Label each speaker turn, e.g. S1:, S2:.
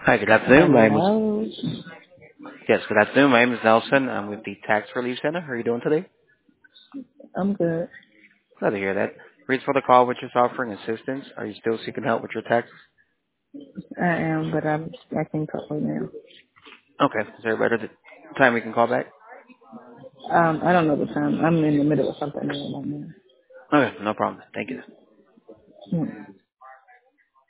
S1: Hi, good afternoon.
S2: Hello.
S1: Good afternoon. My name is Nelson. I'm with the Tax Relief Center. How are you doing today?
S2: I'm good.
S1: Glad to hear that. Reason for the call, which is offering assistance. Are you still seeking help with your taxes?
S2: I am, but I can talk right now.
S1: Okay. Is there a better time we can call back?
S2: I don't know the time. I'm in the middle of something right now.
S1: Okay, no problem. Thank you.
S2: Hmm.